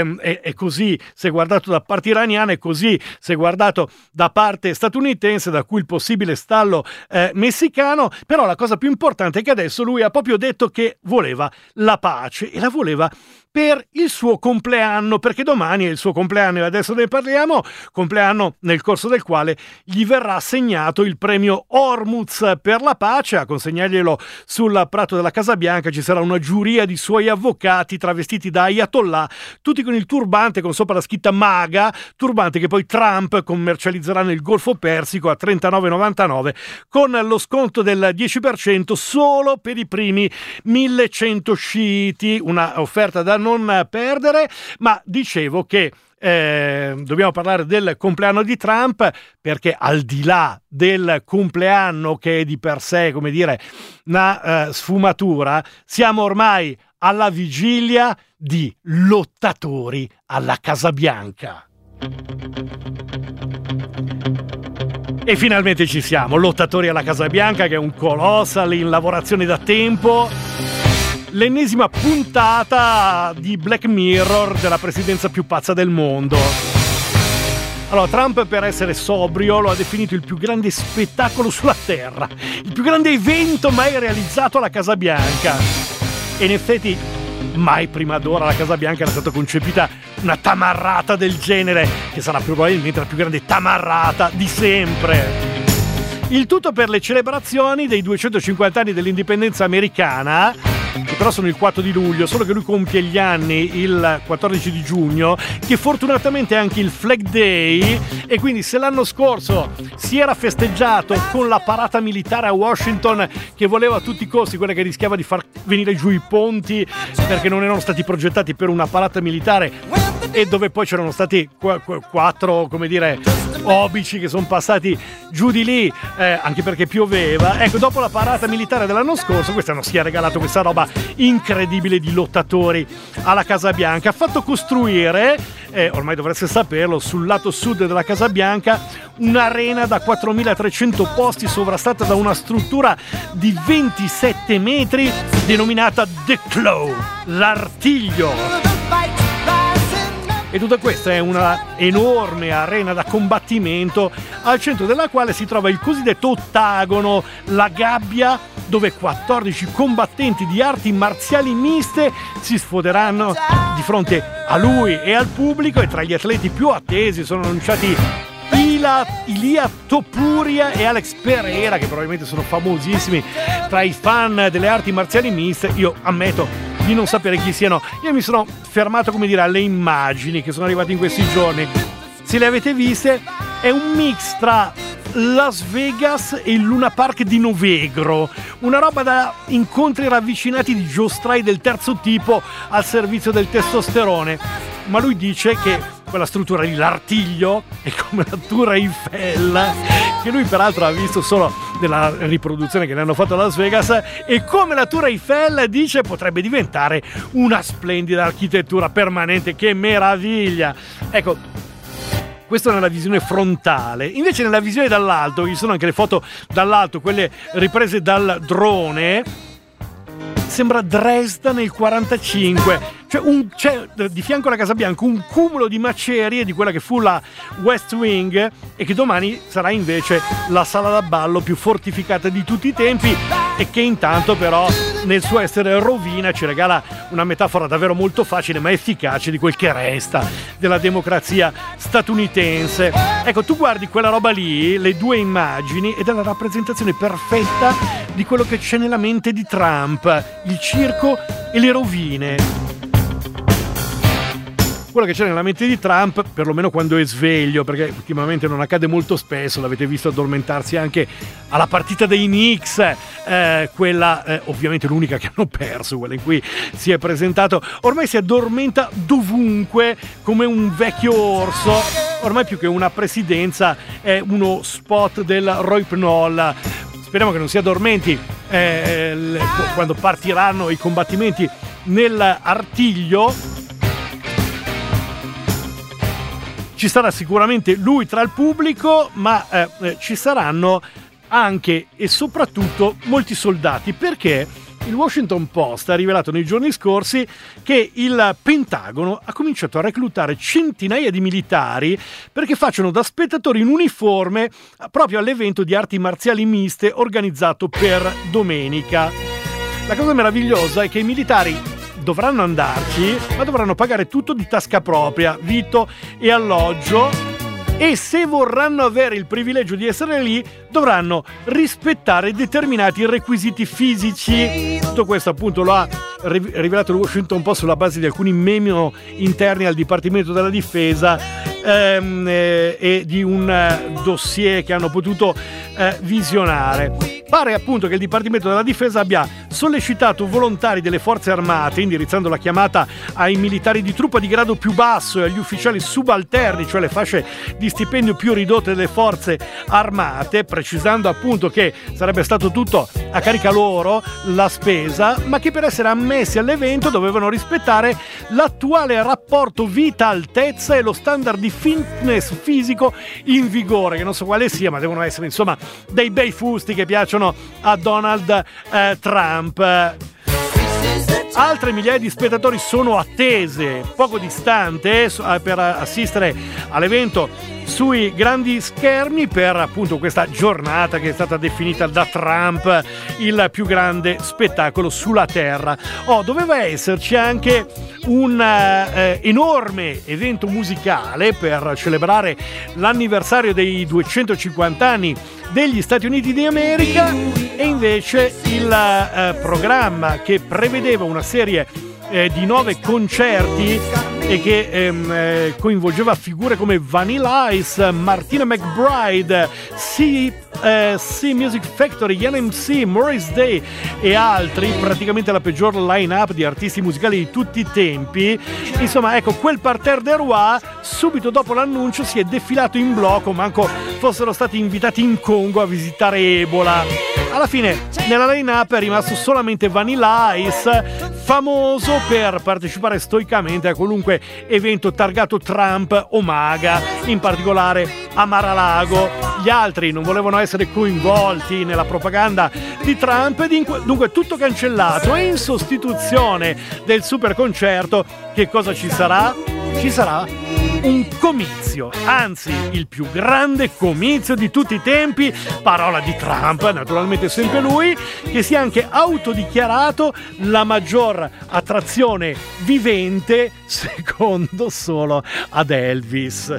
è così se guardato da parte iraniana e così se guardato da parte statunitense, da cui il possibile stallo messicano. Però la cosa più importante è che adesso lui ha proprio detto che voleva la pace e la voleva per il suo compleanno, perché domani è il suo compleanno e adesso ne parliamo, compleanno nel corso del quale gli verrà assegnato il premio Hormuz per la pace. A consegnarglielo sul prato della Casa Bianca ci sarà una giuria di suoi avvocati travestiti da ayatollah, tutti con il turbante con sopra la scritta MAGA, turbante che poi Trump commercializzerà nel Golfo Persico a $39,99 con lo sconto del 10% solo per i primi 1100 sciiti, una offerta da non perdere. Ma dicevo che dobbiamo parlare del compleanno di Trump, perché al di là del compleanno che è di per sé, come dire, una sfumatura, siamo ormai alla vigilia di lottatori alla Casa Bianca. E finalmente ci siamo, lottatori alla Casa Bianca, che è un colossal in lavorazione da tempo. L'ennesima puntata di Black Mirror della presidenza più pazza del mondo. Allora, Trump, per essere sobrio, lo ha definito il più grande spettacolo sulla Terra, il più grande evento mai realizzato alla Casa Bianca. E in effetti mai prima d'ora alla Casa Bianca era stata concepita una tamarrata del genere, che sarà probabilmente la più grande tamarrata di sempre. Il tutto per le celebrazioni dei 250 anni dell'indipendenza americana, che però sono il 4 di luglio, solo che lui compie gli anni il 14 di giugno, che fortunatamente è anche il Flag Day, e quindi se l'anno scorso si era festeggiato con la parata militare a Washington che voleva a tutti i costi, quella che rischiava di far venire giù i ponti perché non erano stati progettati per una parata militare, e dove poi c'erano stati 4, come dire, obici che sono passati giù di lì, anche perché pioveva. Ecco, dopo la parata militare dell'anno scorso, quest'anno si è regalato questa roba incredibile di lottatori alla Casa Bianca. Ha fatto costruire, ormai dovreste saperlo, sul lato sud della Casa Bianca un'arena da 4.300 posti sovrastata da una struttura di 27 metri denominata The Claw, l'artiglio. E tutta questa è una enorme arena da combattimento al centro della quale si trova il cosiddetto ottagono, la gabbia dove 14 combattenti di arti marziali miste si sfoderanno di fronte a lui e al pubblico, e tra gli atleti più attesi sono annunciati Ilia Topuria e Alex Pereira, che probabilmente sono famosissimi tra i fan delle arti marziali miste. Io ammetto di non sapere chi siano. Io mi sono fermato, come dire, alle immagini che sono arrivate in questi giorni. Se le avete viste, è un mix tra Las Vegas e il Luna Park di Novegro, una roba da incontri ravvicinati di giostrai del terzo tipo al servizio del testosterone. Ma lui dice che quella struttura lì, l'artiglio, è come la Tour Eiffel, che lui peraltro ha visto solo nella riproduzione che ne hanno fatto a Las Vegas, e come la Tour Eiffel, dice, potrebbe diventare una splendida architettura permanente. Che meraviglia! Ecco, questo nella visione frontale. Invece nella visione dall'alto, ci sono anche le foto dall'alto, quelle riprese dal drone, sembra Dresda nel 45. C'è di fianco alla Casa Bianca un cumulo di macerie di quella che fu la West Wing, e che domani sarà invece la sala da ballo più fortificata di tutti i tempi, e che intanto però nel suo essere rovina ci regala una metafora davvero molto facile ma efficace di quel che resta della democrazia statunitense. Ecco, tu guardi quella roba lì, le due immagini, ed è la rappresentazione perfetta di quello che c'è nella mente di Trump: il circo e le rovine. Quello che c'è nella mente di Trump, perlomeno quando è sveglio, perché ultimamente non accade molto spesso, l'avete visto addormentarsi anche alla partita dei Knicks, quella ovviamente l'unica che hanno perso, quella in cui si è presentato. Ormai si addormenta dovunque come un vecchio orso, ormai più che una presidenza è uno spot del Rohypnol. Speriamo che non si addormenti quando partiranno i combattimenti nell'artiglio. Ci sarà sicuramente lui tra il pubblico, ma ci saranno anche e soprattutto molti soldati, perché il Washington Post ha rivelato nei giorni scorsi che il Pentagono ha cominciato a reclutare centinaia di militari perché facciano da spettatori in uniforme proprio all'evento di arti marziali miste organizzato per domenica. La cosa meravigliosa è che i militari dovranno andarci, ma dovranno pagare tutto di tasca propria, vitto e alloggio, e se vorranno avere il privilegio di essere lì dovranno rispettare determinati requisiti fisici. Tutto questo appunto lo ha rivelato il Washington Post sulla base di alcuni memo interni al Dipartimento della Difesa e di un dossier che hanno potuto visionare. Pare appunto che il Dipartimento della Difesa abbia sollecitato volontari delle forze armate, indirizzando la chiamata ai militari di truppa di grado più basso e agli ufficiali subalterni, cioè le fasce di stipendio più ridotte delle forze armate, precisando appunto che sarebbe stato tutto a carica loro la spesa, ma che per essere ammessi all'evento dovevano rispettare l'attuale rapporto vita-altezza e lo standard di fitness fisico in vigore, che non so quale sia, ma devono essere insomma dei bei fusti che piacciono a Donald Trump. Altre migliaia di spettatori sono attese poco distante per assistere all'evento sui grandi schermi per appunto questa giornata che è stata definita da Trump il più grande spettacolo sulla terra. Doveva esserci anche un enorme evento musicale per celebrare l'anniversario dei 250 anni degli Stati Uniti d'America, e invece il programma che prevedeva una serie di 9 concerti e che coinvolgeva figure come Vanilla Ice, Martina McBride, C Music Factory, Ian MC, Morris Day e altri, praticamente la peggior line-up di artisti musicali di tutti i tempi. Insomma, ecco, quel parterre des rois subito dopo l'annuncio si è defilato in blocco, manco fossero stati invitati in Congo a visitare Ebola. Alla fine nella line-up è rimasto solamente Vanilla Ice, famoso per partecipare stoicamente a qualunque evento targato Trump o MAGA, in particolare a Mar-a-Lago. Gli altri non volevano essere coinvolti nella propaganda di Trump, dunque tutto cancellato, e in sostituzione del super concerto che cosa ci sarà? Ci sarà un comizio, anzi il più grande comizio di tutti i tempi, parola di Trump, naturalmente sempre lui, che si è anche autodichiarato la maggior attrazione vivente, secondo solo ad Elvis.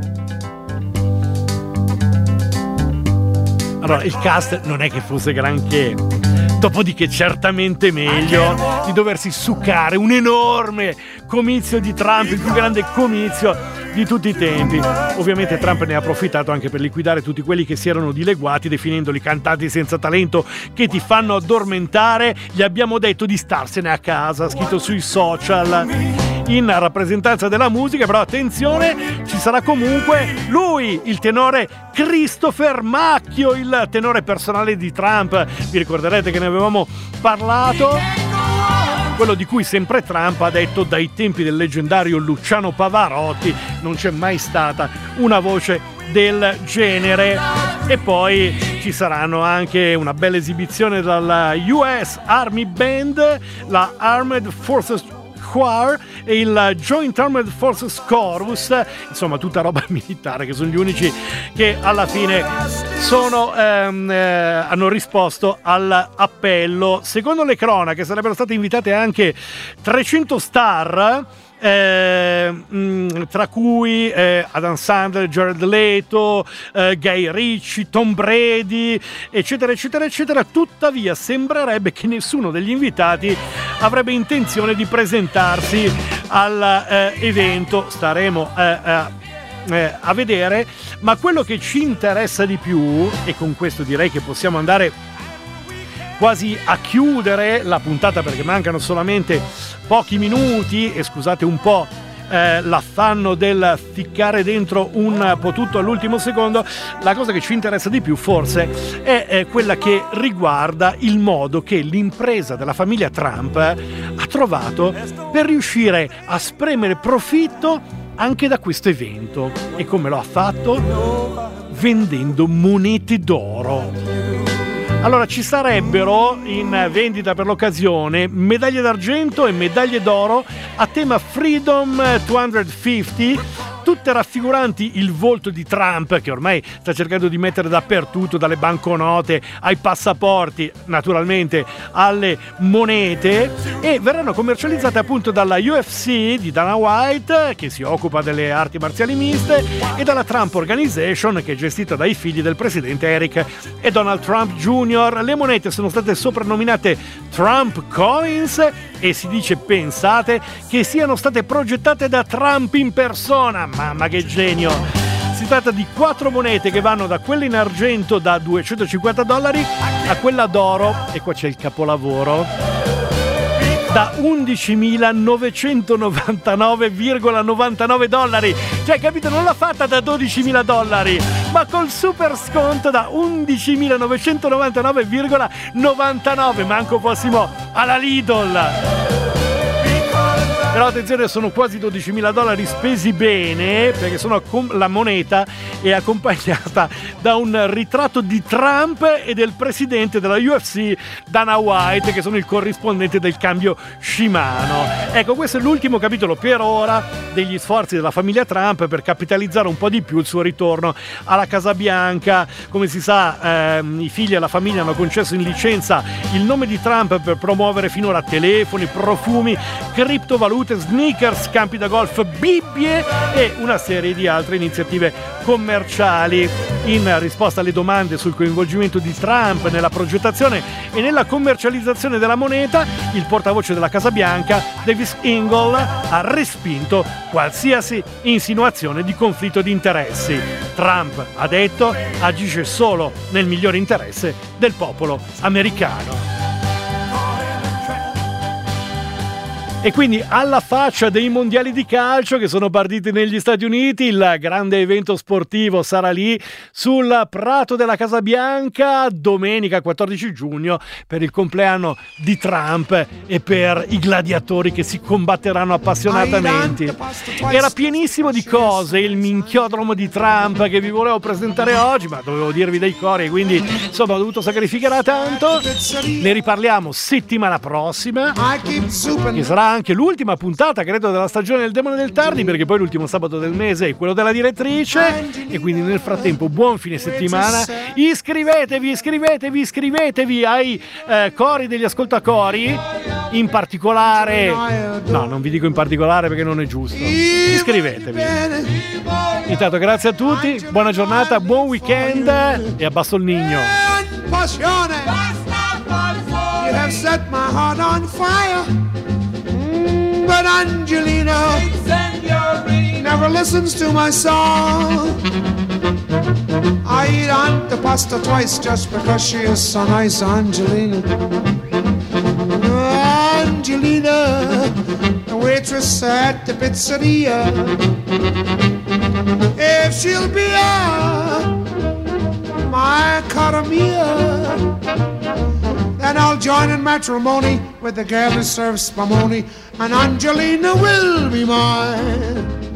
Allora, il cast non è che fosse granché, dopodiché certamente meglio di doversi succare un enorme comizio di Trump, il più grande comizio di tutti i tempi. Ovviamente Trump ne ha approfittato anche per liquidare tutti quelli che si erano dileguati, definendoli cantanti senza talento che ti fanno addormentare. Gli abbiamo detto di starsene a casa, scritto sui social, in rappresentanza della musica. Però attenzione, ci sarà comunque lui, il tenore Christopher Macchio, il tenore personale di Trump. Vi ricorderete che ne avevamo parlato, quello di cui sempre Trump ha detto: dai tempi del leggendario Luciano Pavarotti non c'è mai stata una voce del genere. E poi ci saranno anche una bella esibizione dalla US Army Band, la Armed Forces Choir e il Joint Armed Forces Chorus, insomma tutta roba militare, che sono gli unici che alla fine hanno risposto all'appello. Secondo le cronache sarebbero state invitate anche 300 star, tra cui Adam Sandler, Jared Leto, Guy Ritchie, Tom Brady, eccetera eccetera eccetera. Tuttavia sembrerebbe che nessuno degli invitati avrebbe intenzione di presentarsi all'evento. Staremo a vedere, ma quello che ci interessa di più, e con questo direi che possiamo andare quasi a chiudere la puntata perché mancano solamente pochi minuti, e scusate un po' l'affanno del ficcare dentro un po' tutto all'ultimo secondo. La cosa che ci interessa di più forse è quella che riguarda il modo che l'impresa della famiglia Trump ha trovato per riuscire a spremere profitto anche da questo evento. E come lo ha fatto? Vendendo monete d'oro. Allora, ci sarebbero in vendita per l'occasione medaglie d'argento e medaglie d'oro a tema Freedom 250, tutte raffiguranti il volto di Trump, che ormai sta cercando di mettere dappertutto, dalle banconote ai passaporti, naturalmente alle monete, e verranno commercializzate appunto dalla UFC di Dana White, che si occupa delle arti marziali miste, e dalla Trump Organization, che è gestita dai figli del presidente Eric e Donald Trump Jr. Le monete sono state soprannominate Trump Coins e si dice, pensate, che siano state progettate da Trump in persona. Mamma che genio! Si tratta di 4 monete che vanno da quella in argento da $250 a quella d'oro, e qua c'è il capolavoro, da $11.999,99. Cioè, capito, non l'ha fatta da $12.000, ma col super sconto da $11.999,99. Manco fossimo alla Lidl. Però attenzione, sono quasi $12.000 spesi bene, perché la moneta è accompagnata da un ritratto di Trump e del presidente della UFC Dana White, che sono il corrispondente del cambio Shimano. Ecco, questo è l'ultimo capitolo per ora degli sforzi della famiglia Trump per capitalizzare un po' di più il suo ritorno alla Casa Bianca. Come si sa, i figli e la famiglia hanno concesso in licenza il nome di Trump per promuovere finora telefoni, profumi, criptovalute salute, sneakers, campi da golf, bibbie e una serie di altre iniziative commerciali. In risposta alle domande sul coinvolgimento di Trump nella progettazione e nella commercializzazione della moneta, il portavoce della Casa Bianca, Davis Ingle, ha respinto qualsiasi insinuazione di conflitto di interessi. Trump, ha detto, agisce solo nel migliore interesse del popolo americano. E quindi alla faccia dei mondiali di calcio che sono partiti negli Stati Uniti, il grande evento sportivo sarà lì sul prato della Casa Bianca domenica 14 giugno per il compleanno di Trump e per i gladiatori che si combatteranno appassionatamente. Era pienissimo di cose il minchiodromo di Trump che vi volevo presentare oggi, ma dovevo dirvi dei cori, quindi insomma ho dovuto sacrificare tanto. Ne riparliamo settimana prossima, che sarà anche l'ultima puntata, credo, della stagione del Demone del Tardi, perché poi l'ultimo sabato del mese è quello della direttrice. E quindi nel frattempo buon fine settimana, iscrivetevi ai cori degli ascoltacori, in particolare, no, non vi dico in particolare perché non è giusto, iscrivetevi. Intanto grazie a tutti, buona giornata, buon weekend e abbasso il nigno. You have set my heart on fire. But Angelina never listens to my song. I eat antipasta twice just because she is so nice, Angelina. Angelina, the waitress at the pizzeria. If she'll be my cara mia, then I'll join in matrimony with the girl who serves spumoni, and Angelina will be mine.